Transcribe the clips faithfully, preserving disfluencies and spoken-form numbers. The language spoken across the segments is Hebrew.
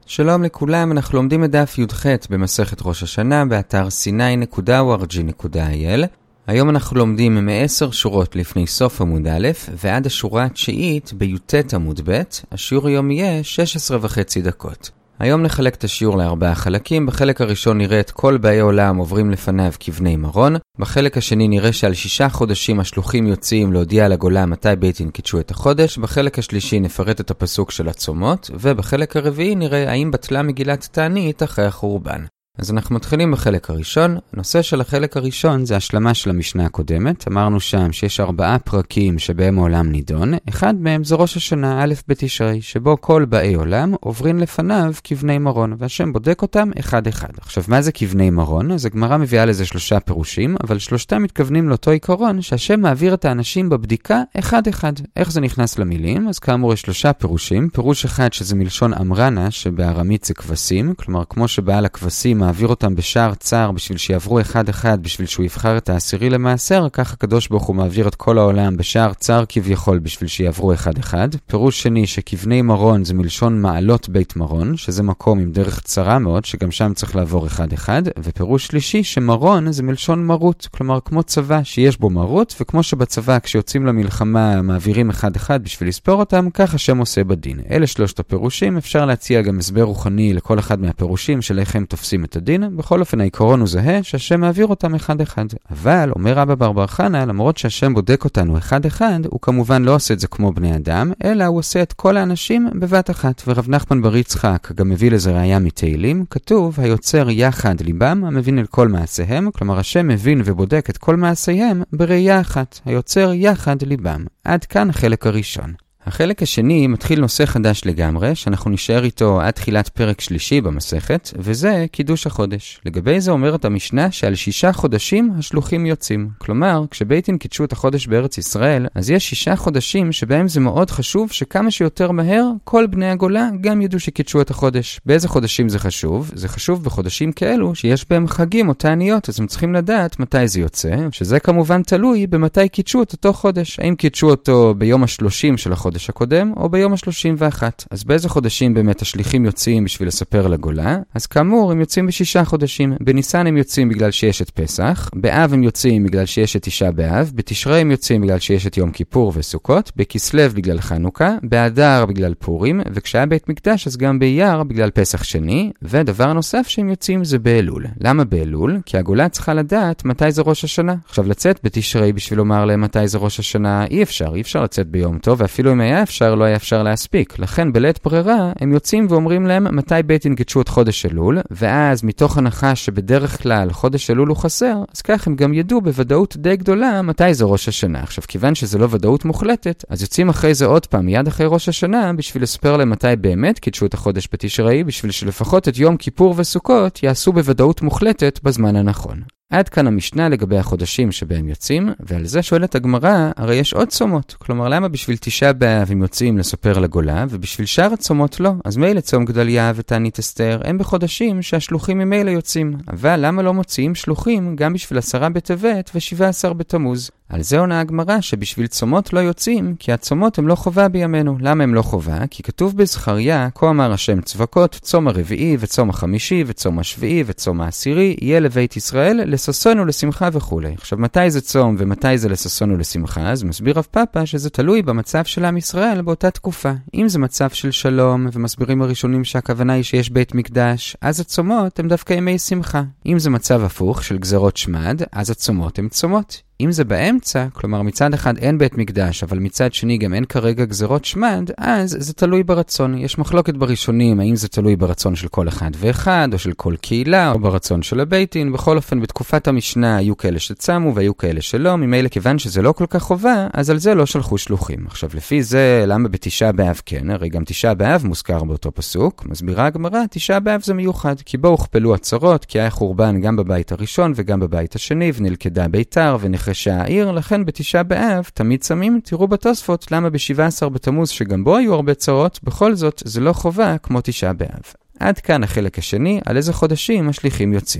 שלום לכולם, אנחנו לומדים את דף י"ח במסכת ראש השנה באתר סיני נקודה או אר ג'י נקודה איי אל. היום אנחנו לומדים מעשר שורות לפני סוף עמוד א' ועד השורה התשיעית בי"ט עמוד ב'. השיעור היום יהיה שש עשרה וחצי דקות. היום נחלק את השיעור לארבעה חלקים. בחלק הראשון נראה את כל באי עולם עוברים לפניו כבני מרון. בחלק השני נראה שעל שישה חודשים השלוחים יוצאים להודיע לגולה מתי בית דין קידשו את החודש. בחלק השלישי נפרט את הפסוק של הצומות, ובחלק הרביעי נראה האם בטלה מגילת תענית אחרי החורבן. אז אנחנו מתחילים בחלק הראשון. הנושא של החלק הראשון זה השלמה של המשנה הקודמת. אמרנו שם שיש ארבעה פרקים שבהם העולם נידון. אחד מהם זה ראש השנה א' בתשרי, שבו כל באי עולם עוברים לפניו כבני מרון, והשם בודק אותם אחד אחד. עכשיו, מה זה כבני מרון? אז הגמרא מביאה לזה שלושה פירושים, אבל שלושתם מתכוונים לאותו עיקרון שהשם מעביר את האנשים בבדיקה אחד אחד. איך זה נכנס למילים? אז כאמור יש שלושה פירושים. פירוש אחד שזה מלשון אמרנה, שבארמית זה כבשים, כלומר כמו שבעל הכבשים מעביר אותם בשער צער בשביל שיעברו אחד אחד, בשביל שהוא יבחר את העשירי למעשר, כך הקדוש ברוך הוא מעביר את כל העולם בשער צער כביכול בשביל שיעברו אחד אחד. פירוש שני שכבני מרון זה מלשון מעלות בית מרון, שזה מקום עם דרך צרה מאוד, שגם שם צריך לעבור אחד אחד. ופירוש שלישי שמרון זה מלשון מרות, כלומר כמו צבא שיש בו מרות, וכמו שבצבא כשיוצאים למלחמה מעבירים אחד אחד בשביל לספור אותם, כך השם עושה בדין. אלה שלושת הפירושים. אפשר להציע גם הסבר רוחני לכל אחד מהפירושים של איך הם תופסים את הדין. בכל אופן העיקרון הוא זהה, שהשם מעביר אותם אחד אחד. אבל, אומר רבא בר בר חנא, למרות שהשם בודק אותנו אחד אחד, הוא כמובן לא עושה את זה כמו בני אדם, אלא הוא עושה את כל האנשים בבת אחת. ורב נחמן בר יצחק גם מביא לזה ראיה מתהילים. כתוב, היוצר יחד ליבם, המבין אל כל מעשיהם, כלומר השם מבין ובודק את כל מעשיהם בראייה אחת. היוצר יחד ליבם. עד כאן החלק הראשון. החלק השני מתחיל נושא חדש לגמרי, שאנחנו נשאר איתו עד תחילת פרק שלישי במסכת, וזה קידוש החודש. לגבי זה אומרת המשנה שעל שישה חודשים השלוחים יוצאים. כלומר, כשבית דין קידשו את החודש בארץ ישראל, אז יש שישה חודשים שבהם זה מאוד חשוב שכמה שיותר מהר כל בני הגולה גם ידעו שקידשו את החודש. באיזה חודשים זה חשוב? זה חשוב בחודשים כאלו שיש בהם חגים או תעניות, אז הם צריכים לדעת מתי זה יוצא, שזה כמובן תלוי במתי קידשו את אותו חודש. האם קידשו אותו ביום השלושים של החודש הקודם, או ביום ה-שלושים ואחת. אז באיזה חודשים באמת השליחים יוצאים בשביל לספר לגולה? אז כאמור, הם יוצאים בשישה חודשים. בניסן הם יוצאים בגלל שיש את פסח, באב הם יוצאים בגלל שיש את תשעה באב, בתשרי הם יוצאים בגלל שיש את יום כיפור וסוכות, בכסלו בגלל חנוכה, באדר בגלל פורים, וכשהיה בית מקדש אז גם באייר בגלל פסח שני, ודבר נוסף שהם יוצאים זה באלול. למה באלול? כי הגולה צריכה לדעת מתי זה ראש השנה. עכשיו לצאת בתשרי בשביל לומר להם מתי זה ראש השנה, אי אפשר, אי אפשר לצאת ביום טוב, ואפילו אם היה אפשר, לא היה אפשר להספיק. לכן בלית ברירה הם יוצאים ואומרים להם מתי בית דין קידשו את חודש אלול, ואז מתוך הנחה שבדרך כלל חודש אלול הוא חסר, אז כך הם גם ידעו בוודאות די גדולה מתי זה ראש השנה. עכשיו כיוון שזה לא ודאות מוחלטת, אז יוצאים אחרי זה עוד פעם מיד אחרי ראש השנה בשביל לספר להם מתי באמת קידשו את החודש בתשרי, בשביל שלפחות את יום כיפור וסוכות יעשו בוודאות מוחלטת בזמן הנכון. עד כאן המשנה לגבי החודשים שבהם יוצאים, ועל זה שואלת הגמרא, הרי יש עוד צומות. כלומר, למה בשביל תשעה באב הם יוצאים לספר לגולה, ובשביל שאר הצומות לא? אז מילא צום גדליה ותענית אסתר, הם בחודשים שהשלוחים ממילא יוצאים. אבל למה לא מוציאים שלוחים גם בשביל עשרה בטבת ושבעה עשר בתמוז? על זה עונה הגמרא שבשביל צומות לא יוצאים, כי הצומות הם לא חובה בימינו. למה הם לא חובה? כי כתוב בזכריה, כה אמר השם צבקות, צום הרביעי וצום החמישי וצום השביעי וצום העשירי, יהיה לבית ישראל לששון ולשמחה וכו'. עכשיו מתי זה צום ומתי זה לששון ולשמחה? אז מסביר רב פאפא שזה תלוי במצב של עם ישראל באותה תקופה. אם זה מצב של שלום, ומסבירים הראשונים שהכוונה היא שיש בית מקדש, אז הצומות הם דווקא ימי שמחה. אם זה מצב הפוך של גזרות שמד, אז הצומות הם צומות. אם זה באמצע, כלומר מצד אחד אין בית מקדש, אבל מצד שני גם אין כרגע גזרות שמד, אז זה תלוי ברצון. יש מחלוקת בראשונים, האם זה תלוי ברצון של כל אחד ואחד, או של כל קהילה, או ברצון של הבית דין. בכל אופן, בתקופת המשנה היו כאלה שצמו והיו כאלה שלא, ממילא כיוון שזה לא כל כך חובה, אז על זה לא שלחו שלוחים. עכשיו, לפי זה, למה בתשעה באב כן? הרי גם תשעה באב מוזכר באותו פסוק. מסבירה הגמרא, תשעה באב זה מיוחד, כי בו הוכפלו הצרות, כי היה חורבן גם בבית הראשון וגם בבית השני, ונלכדה ביתר ונחרשה העיר, לכן בתשעה באב תמיד צמים. תראו בתוספות למה ב-שבעה עשר בתמוז שגם בו היו הרבה צרות, בכל זאת זה לא חובה כמו תשעה באב. עד כאן החלק השני, על איזה חודשים השליחים יוצאים.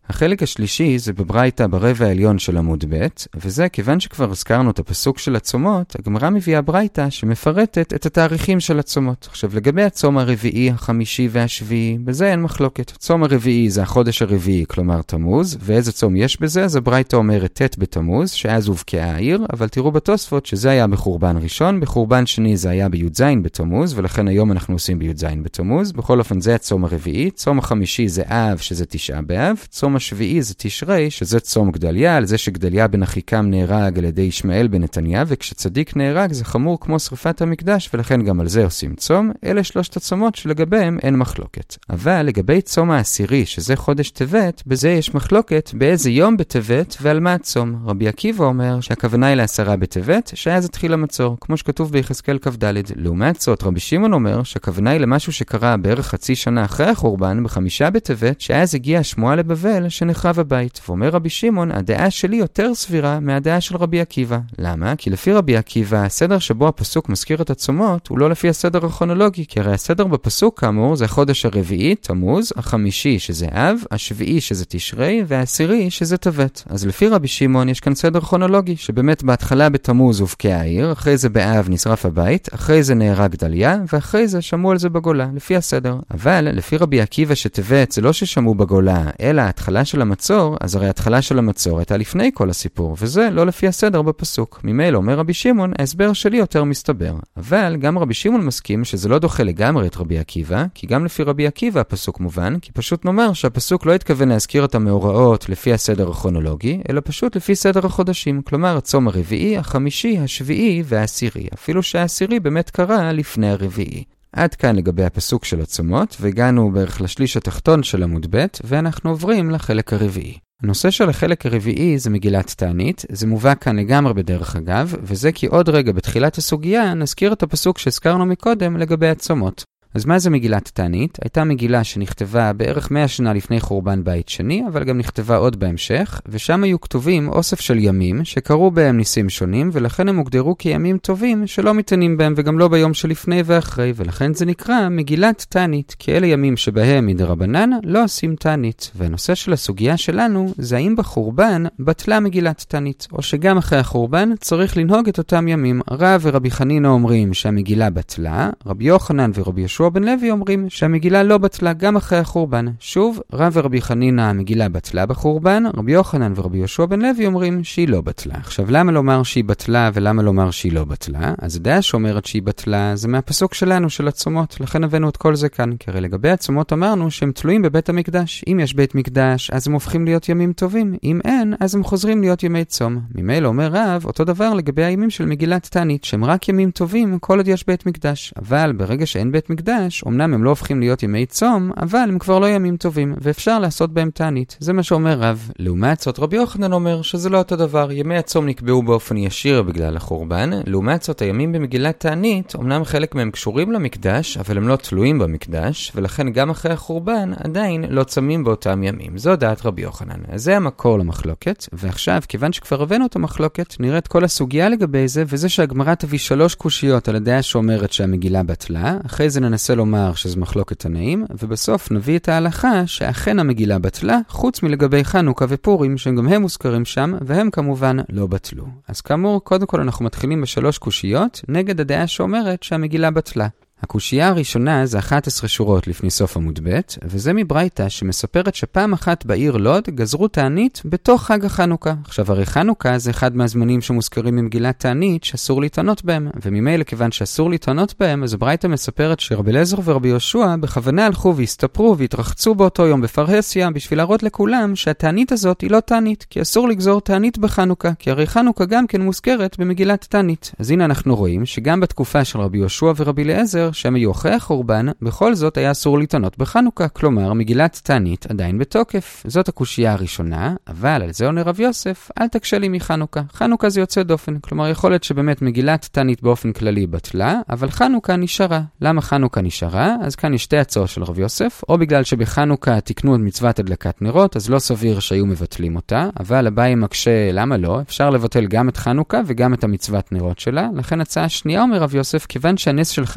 החלק השלישי זה בברייתא ברבע העליון של עמוד ב', וזה כיוון שכבר הזכרנו את הפסוק של הצומות, הגמרא מביאה ברייתא שמפרטת את התאריכים של הצומות. עכשיו לגבי הצום הרביעי, החמישי והשביעי, בזה אין מחלוקת. הצום הרביעי זה החודש הרביעי, כלומר תמוז, ואיזה צום יש בזה? אז הברייתא אומרת ט' בתמוז, שאז הובקעה העיר, אבל תראו בתוספות שזה היה בחורבן ראשון, בחורבן שני זה היה בי"ז בתמוז, ולכן היום אנחנו עושים בי"ז בתמוז. בכל אופן זה הצום הרביעי. צום החמישי זה אב, שזה תשעה באב. צום השביעי זה תשרי, שזה צום גדליה, על זה שגדליה בן אחיקם נהרג על ידי ישמעאל בן נתניה, וכשצדיק נהרג זה חמור כמו שריפת המקדש, ולכן גם על זה עושים צום. אלה שלושת הצומות שלגביהם אין מחלוקת. אבל לגבי צום העשירי, שזה חודש טבת, בזה יש מחלוקת באיזה יום בטבת ועל מה הצום. רבי עקיבא אומר שהכוונה היא לעשרה בטבת, שאז התחיל המצור, כמו שכתוב ביחזקאל כ"ד. לעומת זאת, רבי שמעון אומר שהכוונה היא למשהו שקרה בערך חצי שנה אחרי החורבן, בחמישה בטבת, שאז הגיעה שמועה לבבל שנחרב הבית. ואומר רבי שמעון, הדעה שלי יותר סבירה מהדעה של רבי עקיבא. למה? כי לפי רבי עקיבא, הסדר שבו הפסוק מזכיר את הצומות הוא לא לפי הסדר הכרונולוגי, כי הרי הסדר בפסוק כאמור זה החודש הרביעי, תמוז, החמישי שזה אב, השביעי שזה תשרי, והעשירי שזה טבת. אז לפי רבי שמעון יש כאן סדר כרונולוגי, שבאמת בהתחלה בתמוז הובקעה העיר, אחרי זה באב נשרף הבית, אחרי זה נהרג גדליה, ואחרי זה שמעו על זה בגולה, לפי הסדר. אבל לפי רבי עקיבא שטבת זה לא ששמעו בגולה, אלא ההתחלה של המצור, אז הרי ההתחלה של המצור הייתה לפני כל הסיפור, וזה לא לפי הסדר בפסוק. ממילא אומר רבי שמעון, ההסבר שלי יותר מסתבר. אבל גם רבי שמעון מסכים שזה לא דוחה לגמרי את רבי עקיבא, כי גם לפי רבי עקיבא הפסוק מובן, כי פשוט נאמר שהפסוק לא התכוון להזכיר את המאורעות לפי הסדר הכרונולוגי, אלא פשוט לפי סדר החודשים, כלומר הצום הרביעי, החמישי, השביעי והעשירי, אפילו שהעשירי באמת קרה לפני הרביעי. עד כאן לגבי הפסוק של הצומות, והגענו בערך לשליש התחתון של עמוד ב', ואנחנו עוברים לחלק הרביעי. הנושא של החלק הרביעי זה מגילת תענית, זה מובא כאן לגמרי בדרך אגב, וזה כי עוד רגע בתחילת הסוגיה נזכיר את הפסוק שהזכרנו מקודם לגבי הצומות. אז מה זה מגילת תענית? הייתה מגילה שנכתבה בערך מאה שנה לפני חורבן בית שני, אבל גם נכתבה עוד בהמשך, ושם היו כתובים אוסף של ימים שקרו בהם ניסים שונים, ולכן הם הוגדרו כימים טובים שלא מתענים בהם, וגם לא ביום שלפני ואחרי, ולכן זה נקרא מגילת תענית, כי אלה ימים שבהם מדרבנן לא עושים תענית. והנושא של הסוגיה שלנו זה האם בחורבן בטלה מגילת תענית, או שגם אחרי החורבן צריך לנהוג את אותם ימים. רב ורבי חנינא אומרים שהמגילה בטלה, רבי יוחנן ורבי יהושע בן לוי אומרים שהמגילה לא בטלה גם אחרי החורבן. שוב, רב ורבי חנינא המגילה בטלה בחורבן, רבי יוחנן ורבי יהושע בן לוי אומרים שהיא לא בטלה. עכשיו, למה לומר שהיא בטלה ולמה לומר שהיא לא בטלה? אז הדעה שאומרת שהיא בטלה זה מהפסוק שלנו של הצומות, לכן הבאנו את כל זה כאן. כי הרי לגבי הצומות אמרנו שהם תלויים בבית המקדש. אם יש בית מקדש, אז הם הופכים להיות ימים טובים. אם אין, אז הם חוזרים להיות ימי צום. ממילא אומר רב, אותו דבר לגבי הימים של מגילת תענית, שהם רק ימים טובים כל עוד יש בית מקדש. אבל ברגע שאין בית מקדש, אמנם הם לא הופכים להיות ימי צום, אבל הם כבר לא ימים טובים, ואפשר לעשות בהם תענית. זה מה שאומר רב. לעומת זאת, רבי יוחנן אומר שזה לא אותו דבר. ימי הצום נקבעו באופן ישיר בגלל החורבן. לעומת זאת, הימים במגילת תענית, אמנם חלק מהם קשורים למקדש, אבל הם לא תלויים במקדש, ולכן גם אחרי החורבן עדיין לא צמים באותם ימים. זו דעת רבי יוחנן. אז זה המקור למחלוקת, ועכשיו, כיוון שכבר הבאנו את המחלוקת, נראה את כל הסוגיה לגבי זה, וזה שהגמרא תביא שלוש קושיות על הדעה שאומרת שהמגילה בטלה. אחרי זה ננסה לומר שזה מחלוקת תנאים, ובסוף נביא את ההלכה שאכן המגילה בטלה, חוץ מלגבי חנוכה ופורים, שגם הם מוזכרים שם, והם כמובן לא בטלו. אז כאמור, קודם כל אנחנו מתחילים בשלוש קושיות, נגד הדעה שאומרת שהמגילה בטלה. הקושייה הראשונה זה אחת עשרה שורות לפני סוף עמוד ב', וזה מברייתא שמספרת שפעם אחת בעיר לוד גזרו תענית בתוך חג החנוכה. עכשיו הרי חנוכה זה אחד מהזמנים שמוזכרים במגילת תענית שאסור להתענות בהם, וממילא כיוון שאסור להתענות בהם, אז ברייתא מספרת שרבי אליעזר ורבי יהושע בכוונה הלכו והסתפרו והתרחצו באותו יום בפרהסיה בשביל להראות לכולם שהתענית הזאת היא לא תענית, כי אסור לגזור תענית בחנוכה, כי הרי חנוכה גם כן מוזכרת במגילת תענית. אז הנה אנחנו רואים שגם בתקופה של רבי יהושע ורבי אליעזר שהם היו אחרי החורבן, בכל זאת היה אסור להתענות בחנוכה, כלומר מגילת תענית עדיין בתוקף. זאת הקושייה הראשונה, אבל על זה עונה רב יוסף, אל תקשה לי מחנוכה. חנוכה זה יוצא דופן, כלומר יכול להיות שבאמת מגילת תענית באופן כללי בטלה, אבל חנוכה נשארה. למה חנוכה נשארה? אז כאן יש שתי הצעות של רב יוסף, או בגלל שבחנוכה תיקנו את מצוות הדלקת נרות, אז לא סביר שהיו מבטלים אותה, אבל אביי מקשה למה לא, אפשר לבטל גם את חנוכה וגם את המצוות נרות שלה. לכן הצעה שנייה אומר רב יוסף, כיוון שהנס של חנוכה כבר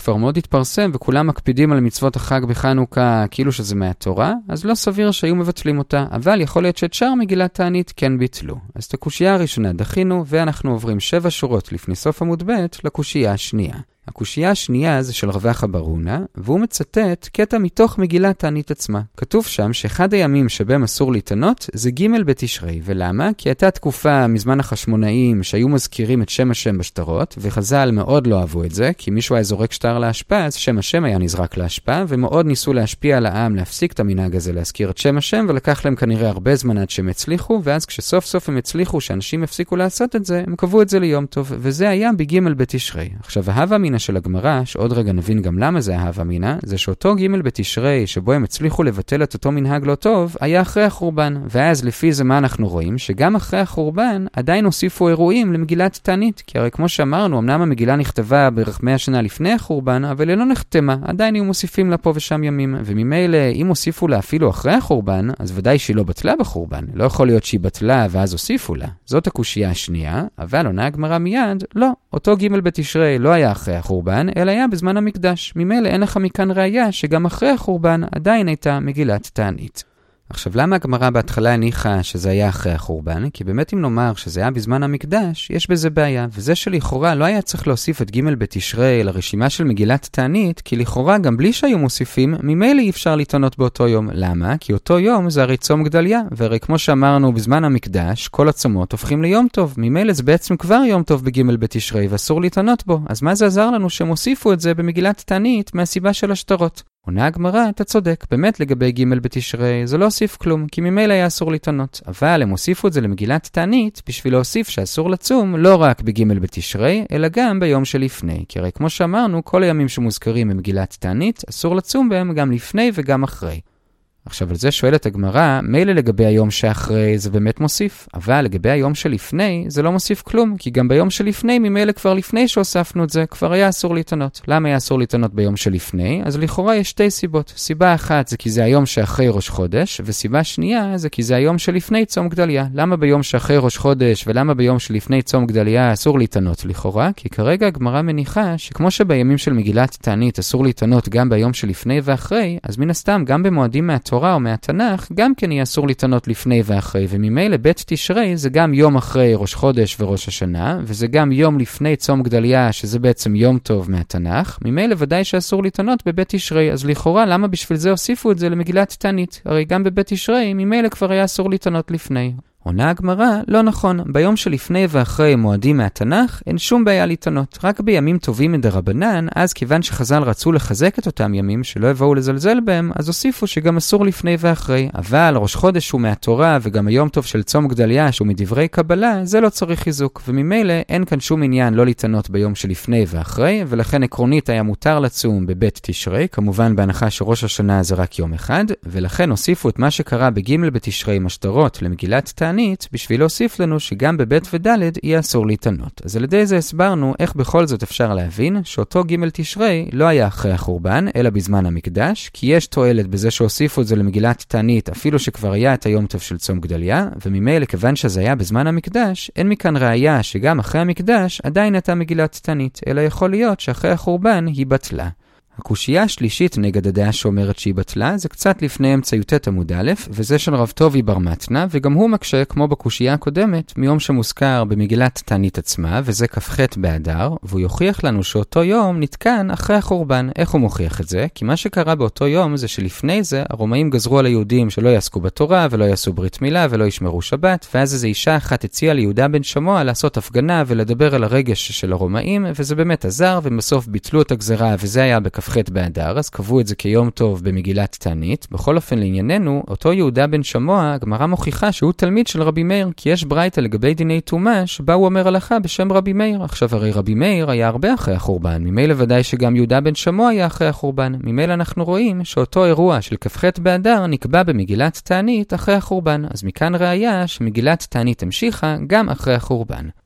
כבר מאוד התפרסם וכולם מקפידים על מצוות החג בחנוכה כאילו שזה מהתורה, אז לא סביר שהיו מבטלים אותה, אבל יכול להיות שאת שאר מגילת תענית כן ביטלו. אז את הקושייה הראשונה דחינו, ואנחנו עוברים שבע שורות לפני סוף עמוד ב' לקושייה השנייה. הקושייה השנייה זה של רווח הברונה, והוא מצטט קטע מתוך מגילת תענית עצמה. כתוב שם שאחד הימים שבהם אסור להתענות זה ג' בתשרי. ולמה? כי הייתה תקופה מזמן החשמונאים שהיו מזכירים את שם השם בשטרות, וחז"ל מאוד לא אהבו את זה, כי מישהו היה זורק שטר להשפעה, אז שם השם היה נזרק להשפעה, ומאוד ניסו להשפיע על העם להפסיק את המנהג הזה להזכיר את שם השם, ולקח להם כנראה הרבה זמן עד שהם הצליחו, ואז כשסוף סוף הם הצליחו שאנשים הפסיקו לעשות את זה, הם קבעו את זה ליום טוב, וזה היה בג' בתשרי. עכשיו, ההווה אמינא של הגמרא, שעוד רגע נבין גם למה זה ההווה אמינא, זה שאותו ג' בתשרי שבו הם הצליחו לבטל את אותו מנהג לא טוב, היה אחרי החורבן. ואז לפי זה מה אנחנו רואים? שגם אחרי החורבן עדיין הוסיפו אירועים למגילת תענית, כי הרי כמו שאמרנו, אמנם המגילה נכתבה בערך מאה שנה לפני החורבן, אבל היא לא נחתמה, עדיין היו מוסיפים לה פה ושם ימים, וממילא אם הוסיפו לה אפילו אחרי החורבן, אז ודאי שהיא לא בטלה בחורבן. לא יכול להיות שהיא בטלה ואז הוסיפו לה. זאת הקושייה השנייה, אבל עונה הגמרא מיד, לא, אותו ג' בתשרי לא היה אחרי החורבן, אלא היה בזמן המקדש. ממילא אין לך מכאן ראיה שגם אחרי החורבן עדיין הייתה מגילת תענית. עכשיו, למה הגמרא בהתחלה הניחה שזה היה אחרי החורבן? כי באמת אם נאמר שזה היה בזמן המקדש, יש בזה בעיה, וזה שלכאורה לא היה צריך להוסיף את ג' בתשרי לרשימה של מגילת תענית, כי לכאורה גם בלי שהיו מוסיפים, ממילא אי אפשר להתענות באותו יום. למה? כי אותו יום זה הרי צום גדליה, והרי כמו שאמרנו בזמן המקדש, כל הצומות הופכים ליום טוב. ממילא זה בעצם כבר יום טוב בג' בתשרי, ואסור להתענות בו. אז מה זה עזר לנו שהם הוסיפו את זה במגילת תענית מהסיבה של השטרות? עונה הגמרא, אתה צודק, באמת לגבי ג' בתשרי זה לא הוסיף כלום, כי ממילא היה אסור להתענות. אבל הם הוסיפו את זה למגילת תענית בשביל להוסיף שאסור לצום לא רק בג' בתשרי, אלא גם ביום שלפני. כי הרי כמו שאמרנו, כל הימים שמוזכרים במגילת תענית, אסור לצום בהם גם לפני וגם אחרי. עכשיו על זה שואלת הגמרא, מילא לגבי היום שאחרי זה באמת מוסיף, אבל לגבי היום שלפני זה לא מוסיף כלום, כי גם ביום שלפני, ממילא כבר לפני שהוספנו את זה, כבר היה אסור להתענות. למה היה אסור להתענות ביום שלפני? אז לכאורה יש שתי סיבות. סיבה אחת זה כי זה היום שאחרי ראש חודש, וסיבה שנייה זה כי זה היום שלפני צום גדליה. למה ביום שאחרי ראש חודש ולמה ביום שלפני צום גדליה אסור להתענות לכאורה? כי כרגע הגמרא מניחה שכמו שבימים של מגילת תענית אסור להתענות גם ביום שלפני ואחרי, אז מן הסתם גם במועדים מהתורה או מהתנ"ך, גם כן יהיה אסור להתענות לפני ואחרי, וממילא בית תשרי זה גם יום אחרי ראש חודש וראש השנה, וזה גם יום לפני צום גדליה, שזה בעצם יום טוב מהתנ"ך, ממילא ודאי שאסור להתענות בבית תשרי, אז לכאורה למה בשביל זה הוסיפו את זה למגילת תענית? הרי גם בבית תשרי ממילא כבר היה אסור להתענות לפני. עונה הגמרא, לא נכון, ביום שלפני ואחרי מועדים מהתנ"ך אין שום בעיה להתענות, רק בימים טובים מדרבנן, אז כיוון שחז"ל רצו לחזק את אותם ימים שלא יבואו לזלזל בהם, אז הוסיפו שגם אסור לפני ואחרי, אבל ראש חודש הוא מהתורה וגם היום טוב של צום גדליה שהוא מדברי קבלה, זה לא צריך חיזוק, וממילא אין כאן שום עניין לא להתענות ביום שלפני ואחרי, ולכן עקרונית היה מותר לצום בבית תשרי, כמובן בהנחה שראש השנה זה רק יום אחד, ולכן הוסיפו את מה שקרה בג' בתשרי משטרות למגילת תענית, בשביל להוסיף לנו שגם בבית ודלת יהיה אסור להתענות. אז על ידי זה הסברנו איך בכל זאת אפשר להבין שאותו ג' תשרי לא היה אחרי החורבן, אלא בזמן המקדש, כי יש תועלת בזה שהוסיפו את זה למגילת תענית, אפילו שכבר היה את היום טוב של צום גדליה, וממילא כיוון שזה היה בזמן המקדש, אין מכאן ראיה שגם אחרי המקדש עדיין הייתה מגילת תענית, אלא יכול להיות שאחרי החורבן היא בטלה. הקושייה השלישית נגד הדעה שאומרת שהיא בטלה, זה קצת לפני אמצע י"ט עמוד א', וזה של רב טובי בר מתנה, וגם הוא מקשה, כמו בקושייה הקודמת, מיום שמוזכר במגילת תענית עצמה, וזה כ"ח באדר, והוא יוכיח לנו שאותו יום נתקן אחרי החורבן. איך הוא מוכיח את זה? כי מה שקרה באותו יום זה שלפני זה, הרומאים גזרו על היהודים שלא יעסקו בתורה, ולא יעשו ברית מילה, ולא ישמרו שבת, ואז איזו אישה אחת הציעה ליהודה בן שמוע לעשות הפגנה ולדבר על הרגש של הרומאים, וזה באמת עזר, ובסוף ביטלו את הגזרה, וזה היה בכ"ח באדר, אז קבעו את זה כיום טוב במגילת תענית. בכל אופן לענייננו, אותו יהודה בן שמוע, הגמרא מוכיחה שהוא תלמיד של רבי מאיר, כי יש ברייתא לגבי דיני טומאה, שבה הוא אומר הלכה בשם רבי מאיר. עכשיו הרי רבי מאיר היה הרבה אחרי החורבן, ממילא ודאי שגם יהודה בן שמוע היה אחרי החורבן. ממילא אנחנו רואים שאותו אירוע של כ"ח באדר נקבע במגילת תענית אחרי החורבן, אז מכאן ראיה שמגילת תענית המשיכה גם אחרי החורבן.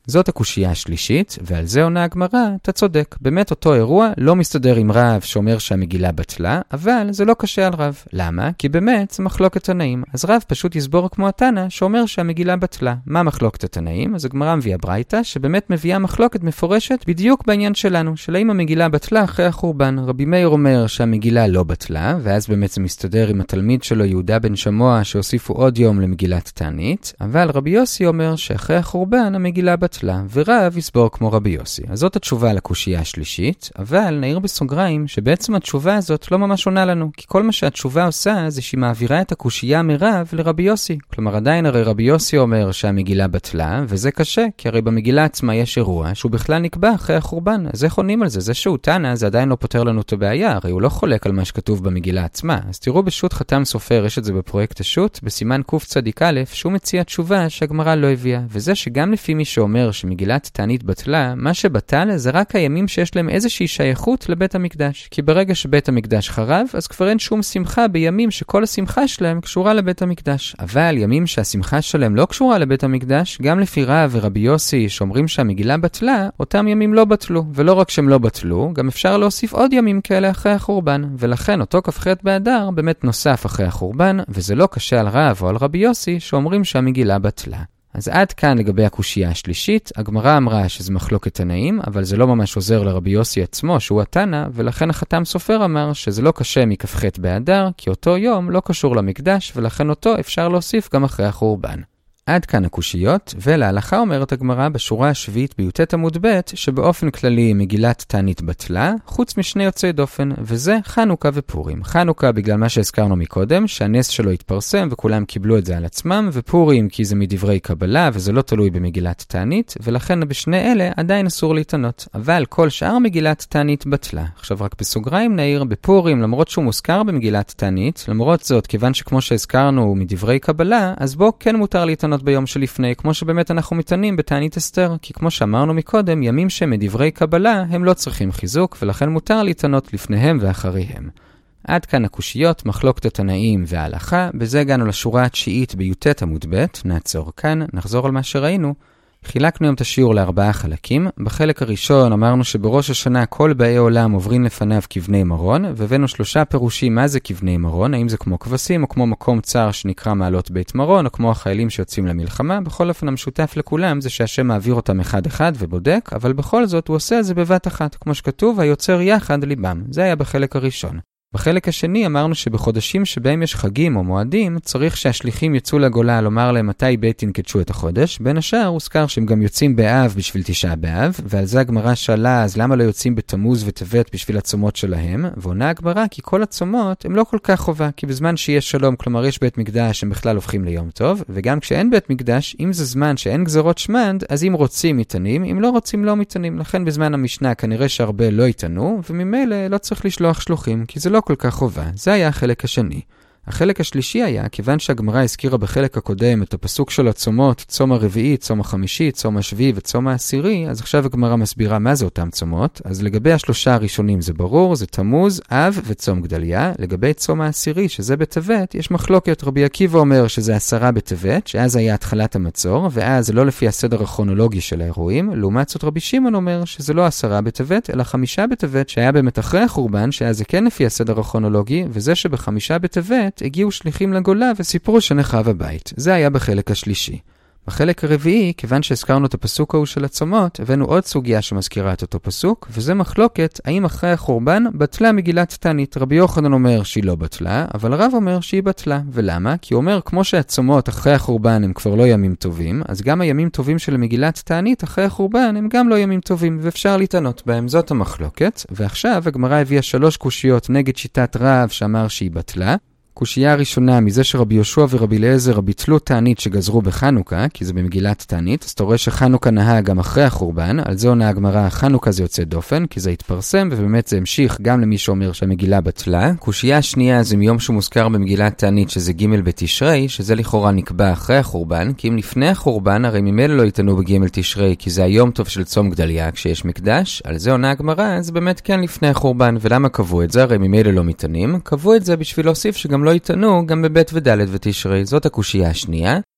זאת הקושייה השלישית, ועל זה עונה הגמרא, אתה צודק. באמת אותו אירוע לא מסתדר עם רב שאומר שהמגילה בטלה, אבל זה לא קשה על רב. למה? כי באמת זה מחלוקת תנאים. אז רב פשוט יסבור כמו התנא שאומר שהמגילה בטלה. מה מחלוקת התנאים? אז הגמרא מביאה ברייתא, שבאמת מביאה מחלוקת מפורשת בדיוק בעניין שלנו, של האם המגילה בטלה אחרי החורבן. רבי מאיר אומר שהמגילה לא בטלה, ואז באמת זה מסתדר עם התלמיד שלו יהודה בן שמוע שהוסיפו עוד יום למגילת תענית, אבל רבי יוסי אומר שאחרי החורבן המגילה בטלה, ורב יסבור כמו רבי יוסי. אז זאת התשובה לקושייה השלישית, אבל נעיר בסוגריים שבעצם התשובה הזאת לא ממש עונה לנו, כי כל מה שהתשובה עושה זה שהיא מעבירה את הקושייה מרב לרבי יוסי. כלומר עדיין הרי רבי יוסי אומר שהמגילה בטלה, וזה קשה, כי הרי במגילה עצמה יש אירוע שהוא בכלל נקבע אחרי החורבן. אז איך עונים על זה? זה שהוא תנא, זה עדיין לא פותר לנו את הבעיה, הרי הוא לא חולק על מה שכתוב במגילה עצמה. אז תראו בשו"ת חתם סופר, יש את זה בפרויקט השו"ת, בסימן קצ"א, שהוא מציע תשובה שהגמרא לא הביאה, וזה שגם לפי מי שאומר שמגילת תענית בטלה, מה שבטל זה רק הימים שיש להם איזושהי שייכות לבית המקדש. כי ברגע שבית המקדש חרב, אז כבר אין שום שמחה בימים שכל השמחה שלהם קשורה לבית המקדש. אבל ימים שהשמחה שלהם לא קשורה לבית המקדש, גם לפי רב ורבי יוסי שאומרים שהמגילה בטלה, אותם ימים לא בטלו. ולא רק שהם לא בטלו, גם אפשר להוסיף עוד ימים כאלה אחרי החורבן. ולכן אותו כ"ח באדר באמת נוסף אחרי החורבן, וזה לא קשה על רב או על רבי יוסי שאומרים שהמגילה בטלה. אז עד כאן לגבי הקושייה השלישית, הגמרא אמרה שזה מחלוקת תנאים, אבל זה לא ממש עוזר לרבי יוסי עצמו שהוא התנא, ולכן החתם סופר אמר שזה לא קשה מכ"ח באדר, כי אותו יום לא קשור למקדש, ולכן אותו אפשר להוסיף גם אחרי החורבן. עד כאן הקושיות, ולהלכה אומרת הגמרא בשורה השביעית בי"ט עמוד ב' שבאופן כללי מגילת תענית בטלה, חוץ משני יוצאי דופן, וזה חנוכה ופורים. חנוכה בגלל מה שהזכרנו מקודם, שהנס שלו התפרסם וכולם קיבלו את זה על עצמם, ופורים כי זה מדברי קבלה וזה לא תלוי במגילת תענית, ולכן בשני אלה עדיין אסור להתענות. אבל כל שאר מגילת תענית בטלה. עכשיו רק בסוגריים נעיר, בפורים למרות שהוא מוזכר במגילת תענית, למרות זאת כיוון שכמו שהזכרנו הוא מדברי קבלה, אז בו כן מותר להתענות ביום שלפני, כמו שבאמת אנחנו מתענים בתענית אסתר, כי כמו שאמרנו מקודם, ימים שמדברי קבלה הם לא צריכים חיזוק, ולכן מותר להתענות לפניהם ואחריהם. עד כאן הקושיות, מחלוקת התנאים וההלכה, בזה הגענו לשורה התשיעית בי"ט עמוד ב', נעצור כאן, נחזור על מה שראינו. חילקנו היום את השיעור לארבעה חלקים. בחלק הראשון אמרנו שבראש השנה כל באי עולם עוברים לפניו כבני מרון, והבאנו שלושה פירושים מה זה כבני מרון, האם זה כמו כבשים או כמו מקום צר שנקרא מעלות בית מרון, או כמו החיילים שיוצאים למלחמה. בכל אופן המשותף לכולם זה שהשם מעביר אותם אחד אחד ובודק, אבל בכל זאת הוא עושה את זה בבת אחת, כמו שכתוב, היוצר יחד ליבם. זה היה בחלק הראשון. בחלק השני אמרנו שבחודשים שבהם יש חגים או מועדים, צריך שהשליחים יצאו לגולה לומר להם מתי בית ינקדשו את החודש. בין השאר הוזכר שהם גם יוצאים באב בשביל תשעה באב, ועל זה הגמרא שאלה, אז למה לא יוצאים בתמוז וטבת בשביל הצומות שלהם? ועונה הגמרא כי כל הצומות הם לא כל כך חובה, כי בזמן שיש שלום, כלומר יש בית מקדש, הם בכלל הופכים ליום טוב, וגם כשאין בית מקדש, אם זה זמן שאין גזרות שמנד, אז אם רוצים מתענים, אם לא רוצים לא מתענים. לכן בזמן המשנה כנראה שהרבה לא יתענו, וממילא לא צריך לשלוח שלוחים, כי זה לא כל כך חובה. זה היה החלק השני. החלק השלישי היה, כיוון שהגמרא הזכירה בחלק הקודם את הפסוק של הצומות, צום הרביעי, צום החמישי, צום השביעי וצום העשירי, אז עכשיו הגמרא מסבירה מה זה אותם צומות. אז לגבי השלושה הראשונים זה ברור, זה תמוז, אב וצום גדליה. לגבי צום העשירי, שזה בטבת, יש מחלוקת. רבי עקיבא אומר שזה עשרה בטבת, שאז היה התחלת המצור, ואז זה לא לפי הסדר הכרונולוגי של האירועים. לעומת זאת רבי שמעון אומר שזה לא עשרה בטבת, אלא חמישה בטבת, שהיה באמת אחרי החורבן, שאז זה כן לפי הסדר הכרונולוגי, וזה שבחמישה בטבת הגיעו שליחים לגולה וסיפרו שנחרב הבית. זה היה בחלק השלישי. בחלק הרביעי, כיוון שהזכרנו את הפסוק ההוא של הצומות, הבאנו עוד סוגיה שמזכירה את אותו פסוק, וזה מחלוקת האם אחרי החורבן בטלה מגילת תענית. רבי יוחנן אומר שהיא לא בטלה, אבל הרב אומר שהיא בטלה. ולמה? כי הוא אומר כמו שהצומות אחרי החורבן הם כבר לא ימים טובים, אז גם הימים טובים של מגילת תענית אחרי החורבן הם גם לא ימים טובים, ואפשר להתענות בהם. זאת המחלוקת. ועכשיו הגמרא הביאה שלוש קושיות נגד שיטת רב שאמר שהיא בטלה. קושייה הראשונה מזה שרבי יהושע ורבי אליעזר ביטלו תענית שגזרו בחנוכה, כי זה במגילת תענית, אז אתה רואה שחנוכה נהה גם אחרי החורבן. על זה עונה הגמרא, חנוכה זה יוצא דופן, כי זה התפרסם, ובאמת זה המשיך גם למי שאומר שהמגילה בטלה. קושייה השנייה זה מיום שמוזכר במגילת תענית שזה ג' בתשרי, שזה לכאורה נקבע אחרי החורבן, כי אם לפני החורבן הרי ממילא לא יתענו בג' תשרי, כי זה היום טוב של צום גדליה כשיש מקדש. על זה עונה הגמרא, זה באמת כן לפני החורבן. ולמה קבעו את זה? הרי ממילא לא מתענים. קבעו את זה בשביל להוסיף שגם לא יתענו גם בבית ודלת ותשרי. זאת הקושייה השנייה.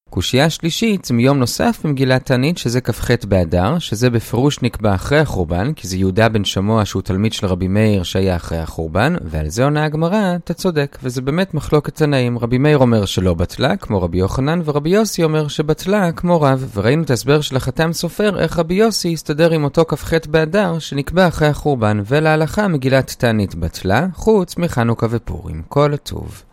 קושייה שלישית זה מיום נוסף במגילת תענית, שזה כ"ח באדר, שזה בפירוש נקבע אחרי החורבן, כי זה יהודה בן שמוע שהוא תלמיד של רבי מאיר שהיה אחרי החורבן, ועל זה עונה הגמרא, אתה צודק, וזה באמת מחלוקת תנאים. רבי מאיר אומר שלא בטלה, כמו רבי יוחנן, ורבי יוסי אומר שבטלה, כמו רב, וראינו את ההסבר של החתם סופר, איך רבי יוסי הסתדר עם אותו כ"ח באדר שנקבע אחרי החורבן, ולהלכה מגילת תענית בטלה, חוץ מחנוכה ופורים. כל הטוב.